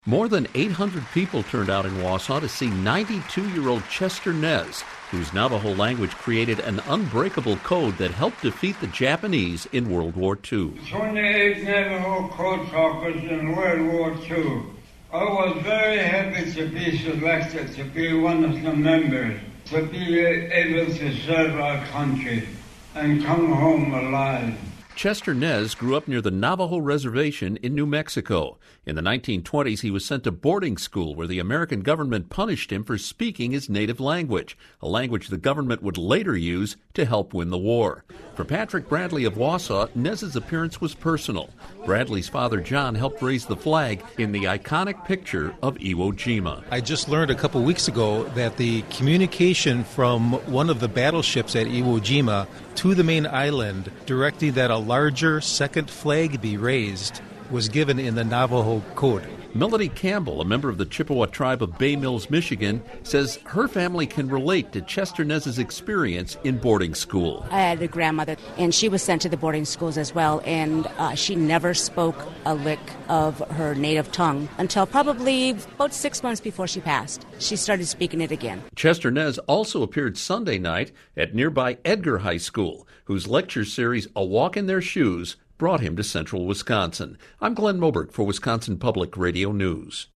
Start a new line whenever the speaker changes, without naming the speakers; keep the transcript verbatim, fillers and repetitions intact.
More than eight hundred people turned out in Wausau to see ninety-two-year-old Chester Nez, whose Navajo language created an unbreakable code that helped defeat the Japanese in World War Two.
twenty-eight Navajo code talkers in World War Two. I was very happy to be selected to be one of the members, to be able to serve our country and come home alive.
Chester Nez grew up near the Navajo Reservation in New Mexico. In the nineteen twenties, he was sent to boarding school where the American government punished him for speaking his native language, a language the government would later use to help win the war. For Patrick Bradley of Wausau, Nez's appearance was personal. Bradley's father, John, helped raise the flag in the iconic picture of Iwo Jima.
I just learned a couple weeks ago that the communication from one of the battleships at Iwo Jima to the main island directing that a larger second flag be raised was given in the Navajo code.
Melody Campbell, a member of the Chippewa tribe of Bay Mills, Michigan, says her family can relate to Chester Nez's experience in boarding school.
I had a grandmother, and she was sent to the boarding schools as well, and uh, she never spoke a lick of her native tongue until probably about six months before she passed. She started speaking it again.
Chester Nez also appeared Sunday night at nearby Edgar High School, whose lecture series, A Walk in Their Shoes, brought him to central Wisconsin. I'm Glenn Moberg for Wisconsin Public Radio News.